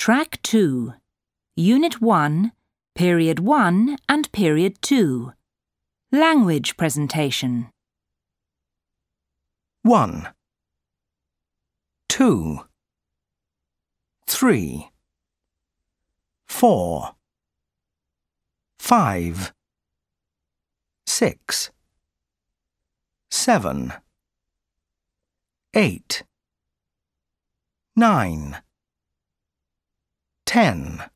Track 2, Unit 1, Period 1 and Period 2. Language presentation. 1, 2, 3, 4, 5, 6, 7, 8, 9, 10.